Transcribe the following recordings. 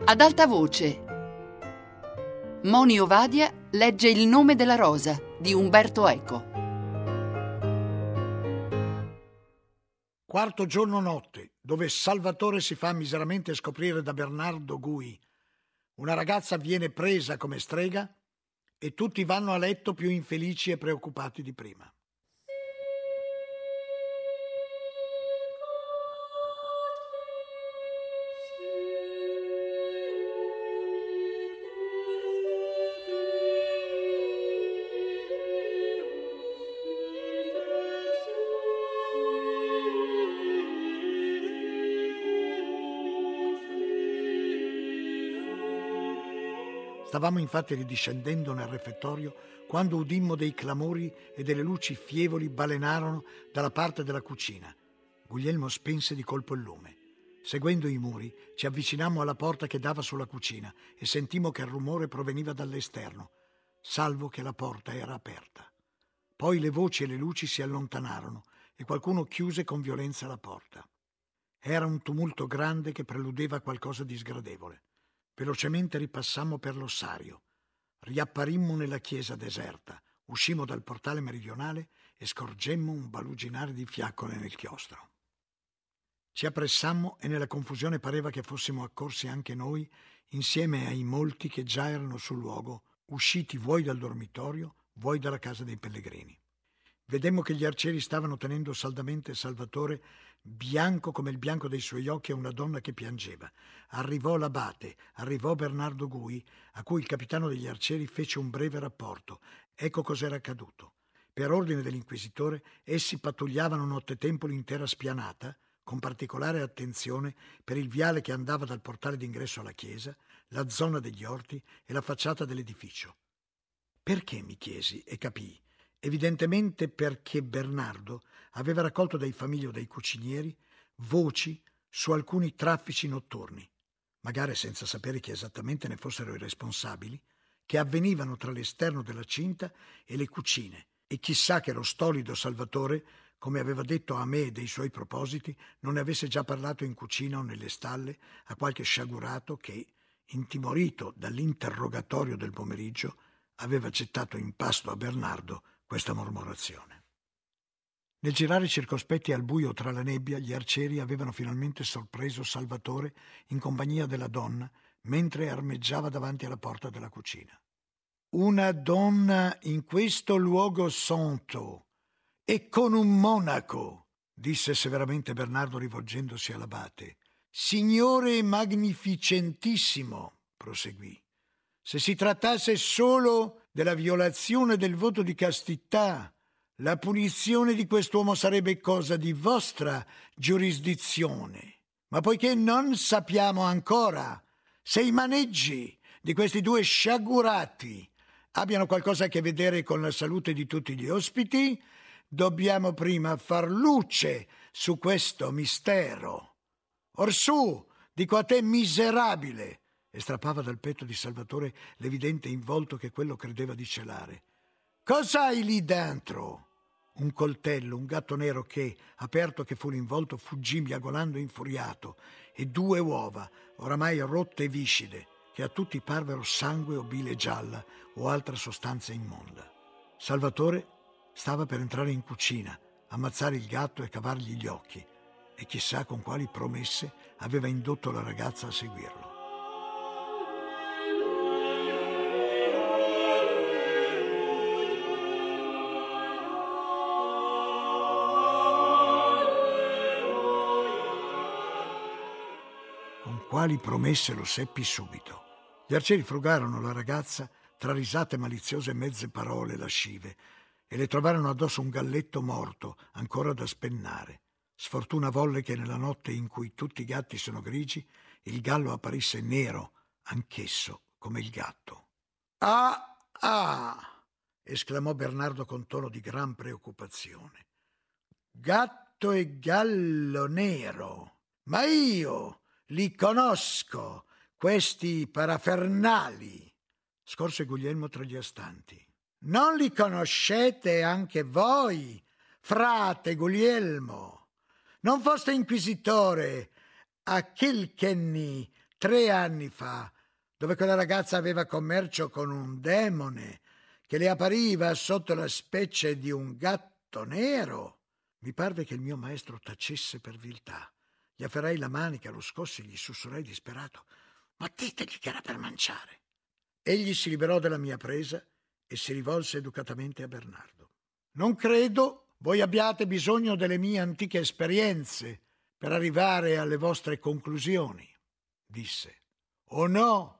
Ad alta voce. Moni Ovadia legge Il nome della rosa di Umberto Eco. Quarto giorno notte, dove Salvatore si fa miseramente scoprire da Bernardo Gui. Una ragazza viene presa come strega e tutti vanno a letto più infelici e preoccupati di prima. Stavamo infatti ridiscendendo nel refettorio quando udimmo dei clamori e delle luci fievoli balenarono dalla parte della cucina. Guglielmo spense di colpo il lume. Seguendo i muri ci avvicinammo alla porta che dava sulla cucina e sentimmo che il rumore proveniva dall'esterno, salvo che la porta era aperta. Poi le voci e le luci si allontanarono e qualcuno chiuse con violenza la porta. Era un tumulto grande che preludeva qualcosa di sgradevole. Velocemente ripassammo per l'ossario. Riapparimmo nella chiesa deserta, uscimmo dal portale meridionale e scorgemmo un baluginare di fiaccole nel chiostro. Ci appressammo e nella confusione pareva che fossimo accorsi anche noi, insieme ai molti che già erano sul luogo, usciti vuoi dal dormitorio, vuoi dalla casa dei pellegrini. Vedemmo che gli arcieri stavano tenendo saldamente Salvatore, bianco come il bianco dei suoi occhi, a una donna che piangeva. Arrivò l'abate, arrivò Bernardo Gui, a cui il capitano degli arcieri fece un breve rapporto. Ecco cos'era accaduto. Per ordine dell'inquisitore, essi pattugliavano nottetempo l'intera spianata, con particolare attenzione per il viale che andava dal portale d'ingresso alla chiesa, la zona degli orti e la facciata dell'edificio. Perché, mi chiesi e capii. Evidentemente perché Bernardo aveva raccolto dai famigli o dai cucinieri voci su alcuni traffici notturni, magari senza sapere chi esattamente ne fossero i responsabili, che avvenivano tra l'esterno della cinta e le cucine, e chissà che lo stolido Salvatore, come aveva detto a me dei suoi propositi, non ne avesse già parlato in cucina o nelle stalle a qualche sciagurato che, intimorito dall'interrogatorio del pomeriggio, aveva gettato in pasto a Bernardo questa mormorazione. Nel girare circospetti al buio tra la nebbia, gli arcieri avevano finalmente sorpreso Salvatore in compagnia della donna mentre armeggiava davanti alla porta della cucina. Una donna in questo luogo santo e con un monaco, disse severamente Bernardo rivolgendosi all'abate. Signore magnificentissimo, proseguì. Se si trattasse solo della violazione del voto di castità, la punizione di quest'uomo sarebbe cosa di vostra giurisdizione. Ma poiché non sappiamo ancora se i maneggi di questi due sciagurati abbiano qualcosa a che vedere con la salute di tutti gli ospiti, dobbiamo prima far luce su questo mistero. Orsù, dico a te, miserabile, e strappava dal petto di Salvatore l'evidente involto che quello credeva di celare. Cos'hai lì dentro? Un coltello, un gatto nero che, aperto che fu l'involto, fuggì miagolando infuriato, e due uova, oramai rotte e viscide, che a tutti parvero sangue o bile gialla o altra sostanza immonda. Salvatore stava per entrare in cucina, ammazzare il gatto e cavargli gli occhi, e chissà con quali promesse aveva indotto la ragazza a seguirlo. Con quali promesse lo seppi subito. Gli arcieri frugarono la ragazza tra risate maliziose e mezze parole lascive e le trovarono addosso un galletto morto ancora da spennare. Sfortuna volle che nella notte in cui tutti i gatti sono grigi il gallo apparisse nero anch'esso come il gatto. Ah, ah! Esclamò Bernardo con tono di gran preoccupazione. Gatto e gallo nero! Ma io li conosco, questi parafernali! Scorse Guglielmo tra gli astanti. Non li conoscete anche voi, frate Guglielmo? Non foste inquisitore a Kilkenny 3 anni fa, dove quella ragazza aveva commercio con un demone che le appariva sotto la specie di un gatto nero. Mi parve che il mio maestro tacesse per viltà. Gli afferrai la manica, lo scossi e gli sussurrai disperato: «Ma ditegli che era per mangiare!» Egli si liberò della mia presa e si rivolse educatamente a Bernardo. «Non credo voi abbiate bisogno delle mie antiche esperienze per arrivare alle vostre conclusioni», disse. «Oh no,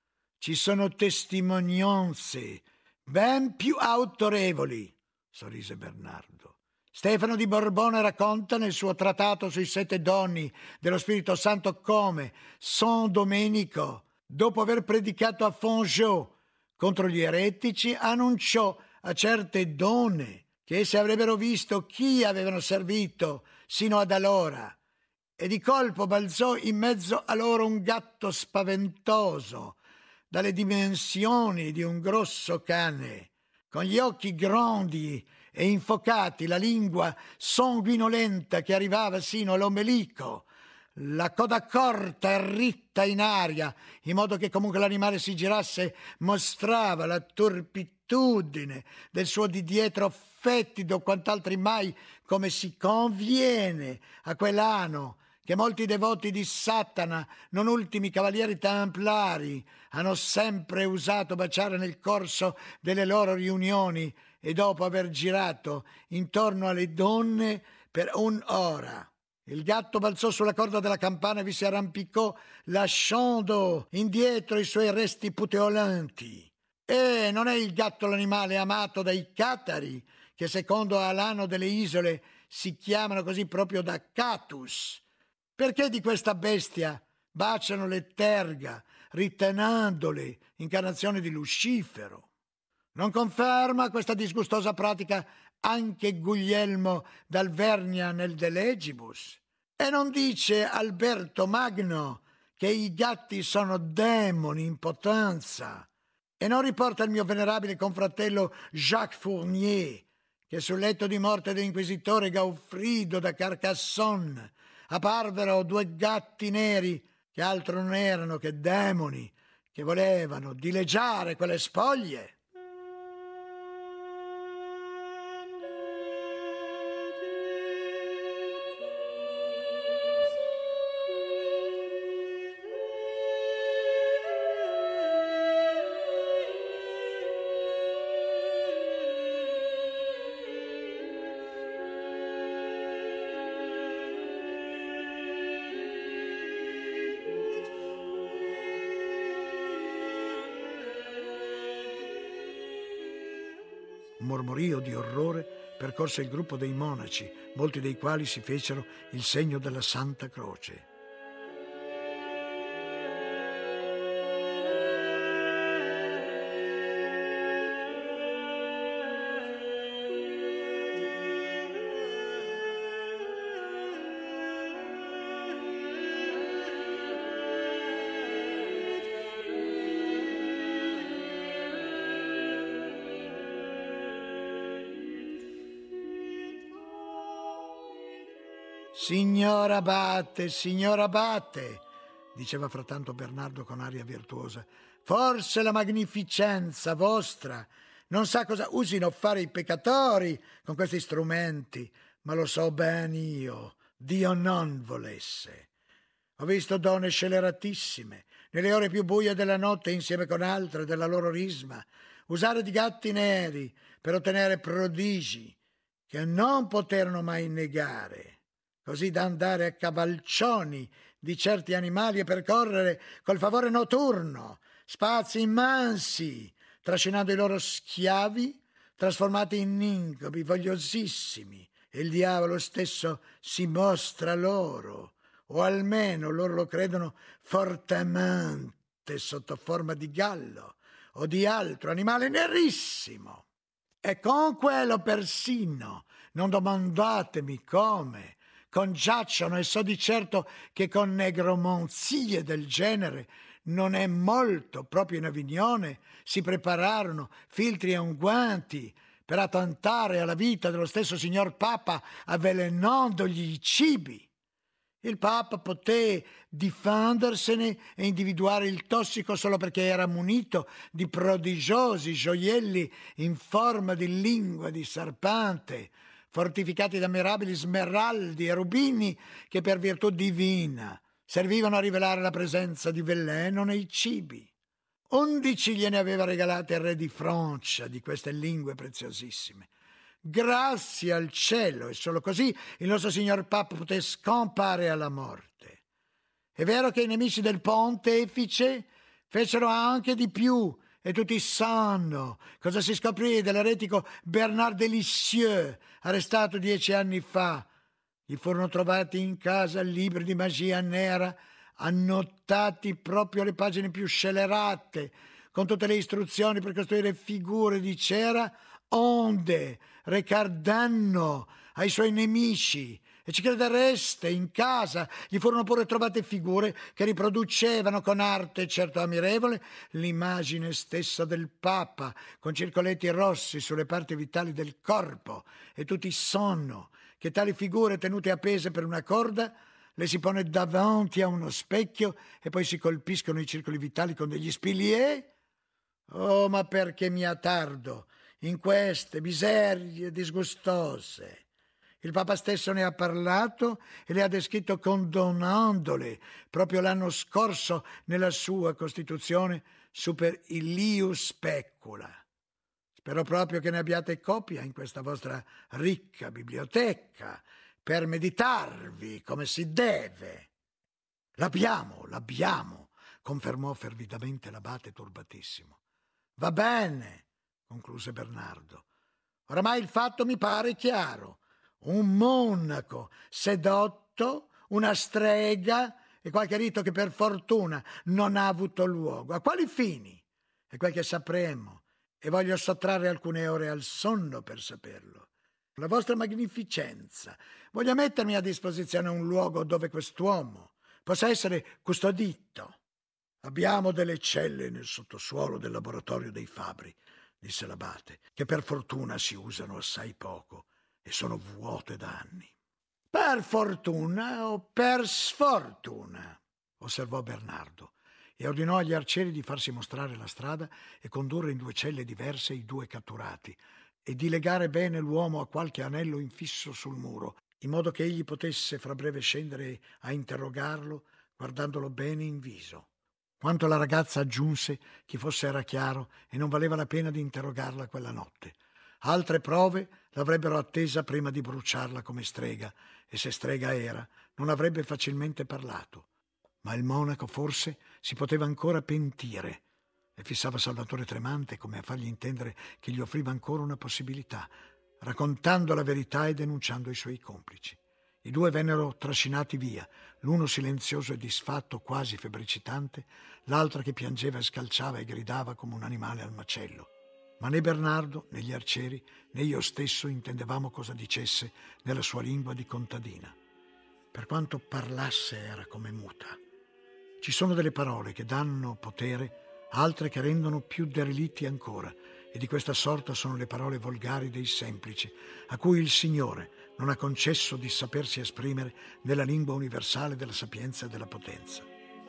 ci sono testimonianze ben più autorevoli», sorrise Bernardo. «Stefano di Borbone racconta nel suo trattato sui 7 doni dello Spirito Santo come San Domenico, dopo aver predicato a Fongeau contro gli eretici, annunciò a certe donne che esse avrebbero visto chi avevano servito sino ad allora, e di colpo balzò in mezzo a loro un gatto spaventoso, dalle dimensioni di un grosso cane, con gli occhi grandi e infocati, la lingua sanguinolenta che arrivava sino all'ombelico, la coda corta e ritta in aria, in modo che comunque l'animale si girasse mostrava la turpitudine del suo di dietro fettido quant'altri mai, come si conviene a quell'anno che molti devoti di Satana, non ultimi cavalieri templari, hanno sempre usato baciare nel corso delle loro riunioni e dopo aver girato intorno alle donne per un'ora. Il gatto balzò sulla corda della campana e vi si arrampicò, lasciando indietro i suoi resti puteolanti. E non è il gatto l'animale amato dai catari, che secondo Alano delle Isole si chiamano così proprio da Catus. Perché di questa bestia baciano le terga, ritenendole incarnazioni di Lucifero? Non conferma questa disgustosa pratica anche Guglielmo d'Alvernia nel De Legibus? E non dice Alberto Magno che i gatti sono demoni in potenza? E non riporta il mio venerabile confratello Jacques Fournier che sul letto di morte dell'inquisitore Gaufrido da Carcassonne apparvero 2 gatti neri che altro non erano che demoni che volevano dileggiare quelle spoglie? Un mormorio di orrore percorse il gruppo dei monaci, molti dei quali si fecero il segno della Santa Croce. Signor Abate, diceva frattanto Bernardo con aria virtuosa, forse la magnificenza vostra non sa cosa usino fare i peccatori con questi strumenti, ma lo so ben io, Dio non volesse. Ho visto donne sceleratissime, nelle ore più buie della notte, insieme con altre della loro risma, usare di gatti neri per ottenere prodigi che non poterono mai negare, così da andare a cavalcioni di certi animali e percorrere col favore notturno spazi immensi, trascinando i loro schiavi trasformati in incubi vogliosissimi, e il diavolo stesso si mostra loro, o almeno loro lo credono fortemente, sotto forma di gallo o di altro animale nerissimo. E con quello persino, non domandatemi come, congiacciono, e so di certo che con negromanzie del genere non è molto. Proprio in Avignone si prepararono filtri e unguenti per attentare alla vita dello stesso signor Papa, avvelenandogli i cibi. Il Papa poté difendersene e individuare il tossico solo perché era munito di prodigiosi gioielli in forma di lingua di serpente, fortificati da mirabili smeraldi e rubini che per virtù divina servivano a rivelare la presenza di veleno nei cibi. 11 gliene aveva regalate il re di Francia di queste lingue preziosissime. Grazie al cielo, e solo così il nostro signor Papa poté scampare alla morte. È vero che i nemici del pontefice fecero anche di più, e tutti sanno cosa si scoprì dell'eretico Bernard de Lisieux, arrestato 10 anni fa. Gli furono trovati in casa libri di magia nera, annotati proprio alle pagine più scellerate, con tutte le istruzioni per costruire figure di cera onde recar danno ai suoi nemici. E ci credereste, in casa gli furono pure trovate figure che riproducevano con arte certo ammirevole l'immagine stessa del Papa, con circoletti rossi sulle parti vitali del corpo, e tutti sanno che tali figure tenute appese per una corda le si pone davanti a uno specchio e poi si colpiscono i circoli vitali con degli spillier? Oh, ma perché mi attardo in queste miserie disgustose? Il Papa stesso ne ha parlato e le ha descritto condonandole proprio l'anno scorso nella sua Costituzione Super Illius Specula. Spero proprio che ne abbiate copia in questa vostra ricca biblioteca per meditarvi come si deve. L'abbiamo, confermò fervidamente l'abate turbatissimo. Va bene, concluse Bernardo. Oramai il fatto mi pare chiaro. Un monaco sedotto, una strega e qualche rito che per fortuna non ha avuto luogo. A quali fini? È quel che sapremo, e voglio sottrarre alcune ore al sonno per saperlo. La vostra magnificenza, voglio mettermi a disposizione un luogo dove quest'uomo possa essere custodito. Abbiamo delle celle nel sottosuolo del laboratorio dei fabbri, disse l'abate, che per fortuna si usano assai poco e sono vuote da anni. Per fortuna o per sfortuna, osservò Bernardo, e ordinò agli arcieri di farsi mostrare la strada e condurre in 2 celle diverse i 2 catturati, e di legare bene l'uomo a qualche anello infisso sul muro, in modo che egli potesse fra breve scendere a interrogarlo, guardandolo bene in viso. Quanto la ragazza aggiunse che fosse era chiaro e non valeva la pena di interrogarla quella notte. Altre prove l'avrebbero attesa prima di bruciarla come strega, e se strega era, non avrebbe facilmente parlato. Ma il monaco forse si poteva ancora pentire, e fissava Salvatore tremante come a fargli intendere che gli offriva ancora una possibilità, raccontando la verità e denunciando i suoi complici. I 2 vennero trascinati via, l'uno silenzioso e disfatto, quasi febbricitante, l'altra che piangeva e scalciava e gridava come un animale al macello. Ma né Bernardo, né gli arcieri, né io stesso intendevamo cosa dicesse nella sua lingua di contadina. Per quanto parlasse era come muta. Ci sono delle parole che danno potere, altre che rendono più derelitti ancora, e di questa sorta sono le parole volgari dei semplici, a cui il Signore non ha concesso di sapersi esprimere nella lingua universale della sapienza e della potenza.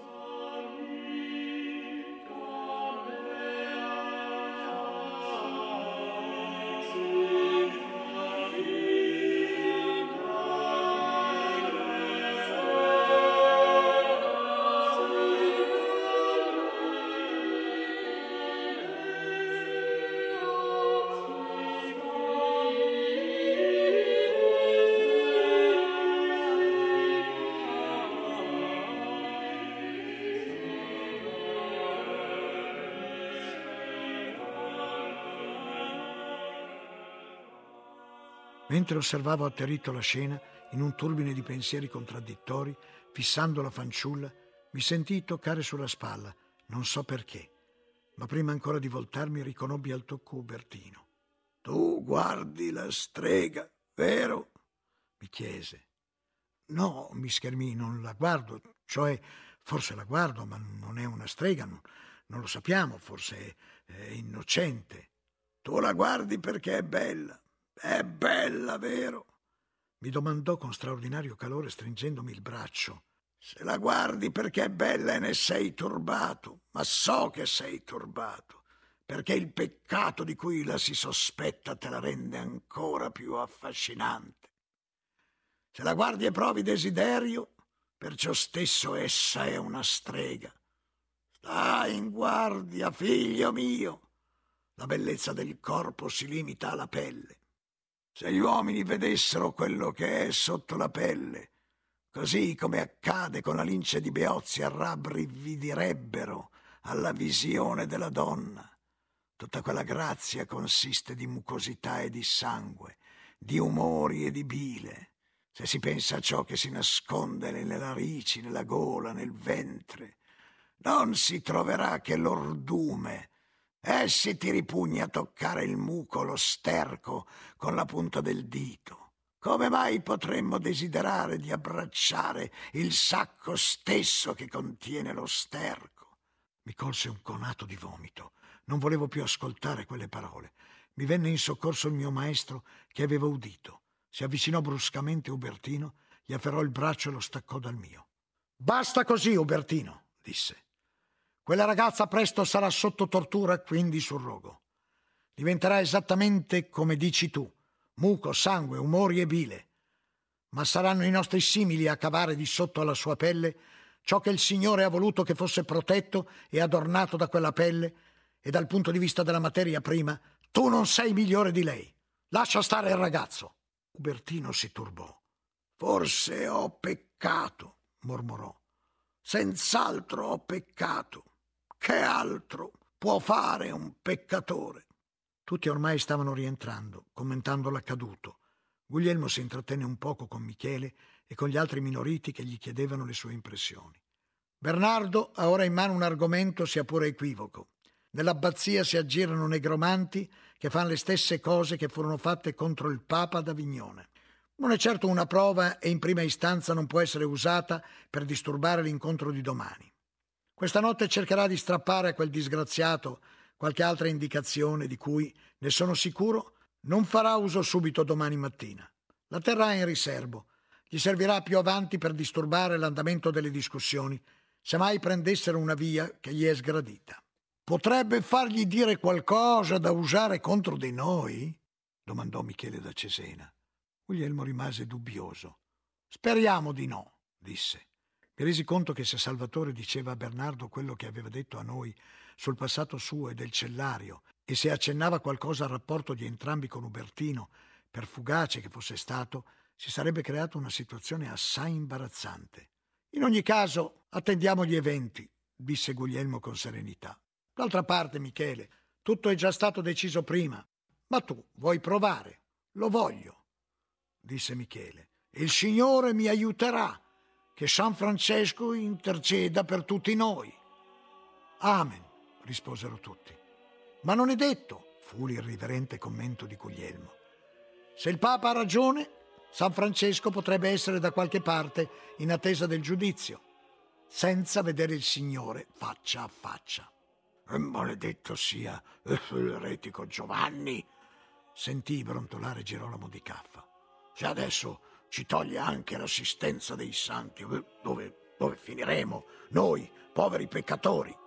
Mentre osservavo atterrito la scena, in un turbine di pensieri contraddittori, fissando la fanciulla, mi sentii toccare sulla spalla, non so perché, ma prima ancora di voltarmi riconobbi al tocco Ubertino. «Tu guardi la strega, vero?» mi chiese. «No», mi schermii, «non la guardo, cioè forse la guardo, ma non è una strega, non lo sappiamo, forse è innocente». «Tu la guardi perché è bella. È bella, vero? mi domandò con straordinario calore stringendomi il braccio. Se la guardi perché è bella e ne sei turbato, ma so che sei turbato, perché il peccato di cui la si sospetta te la rende ancora più affascinante. Se la guardi e provi desiderio, perciò stesso essa è una strega. Stai in guardia, figlio mio. La bellezza del corpo si limita alla pelle. Se gli uomini vedessero quello che è sotto la pelle, così come accade con la lince di Beozia, rabbrividirebbero alla visione della donna. Tutta quella grazia consiste di mucosità e di sangue, di umori e di bile. Se si pensa a ciò che si nasconde nelle narici, nella gola, nel ventre, non si troverà che l'ordume. Essi ti ripugna a toccare il muco, lo sterco, con la punta del dito. Come mai potremmo desiderare di abbracciare il sacco stesso che contiene lo sterco? Mi colse un conato di vomito. Non volevo più ascoltare quelle parole. Mi venne in soccorso il mio maestro che aveva udito. Si avvicinò bruscamente Ubertino, gli afferrò il braccio e lo staccò dal mio. «Basta così, Ubertino», disse. «Quella ragazza presto sarà sotto tortura, quindi sul rogo. Diventerà esattamente come dici tu, muco, sangue, umori e bile. Ma saranno i nostri simili a cavare di sotto alla sua pelle ciò che il Signore ha voluto che fosse protetto e adornato da quella pelle, e dal punto di vista della materia prima, tu non sei migliore di lei. Lascia stare il ragazzo». Ubertino si turbò. «Forse ho peccato», mormorò. «Senz'altro ho peccato. Che altro può fare un peccatore?» Tutti ormai stavano rientrando, commentando l'accaduto. Guglielmo si intrattenne un poco con Michele e con gli altri minoriti che gli chiedevano le sue impressioni. Bernardo ha ora in mano un argomento sia pure equivoco. Nell'abbazia si aggirano negromanti che fanno le stesse cose che furono fatte contro il Papa ad Avignone. Non è certo una prova e in prima istanza non può essere usata per disturbare l'incontro di domani. Questa notte cercherà di strappare a quel disgraziato qualche altra indicazione di cui, ne sono sicuro, non farà uso subito domani mattina. La terrà in riservo. Gli servirà più avanti per disturbare l'andamento delle discussioni, se mai prendessero una via che gli è sgradita. «Potrebbe fargli dire qualcosa da usare contro di noi?» domandò Michele da Cesena. Guglielmo rimase dubbioso. «Speriamo di no», disse. Mi resi conto che se Salvatore diceva a Bernardo quello che aveva detto a noi sul passato suo e del cellario, e se accennava qualcosa al rapporto di entrambi con Ubertino, per fugace che fosse stato, si sarebbe creata una situazione assai imbarazzante. «In ogni caso, attendiamo gli eventi», disse Guglielmo con serenità. «D'altra parte, Michele, tutto è già stato deciso prima. Ma tu vuoi provare?» «Lo voglio», disse Michele. «E il Signore mi aiuterà. Che San Francesco interceda per tutti noi». «Amen», risposero tutti. «Ma non è detto», fu l'irriverente commento di Guglielmo. «Se il Papa ha ragione, San Francesco potrebbe essere da qualche parte in attesa del giudizio, senza vedere il Signore faccia a faccia». «Maledetto sia l'eretico Giovanni», sentì brontolare Girolamo di Caffa. «Se adesso ci toglie anche l'assistenza dei santi, dove finiremo noi, poveri peccatori?»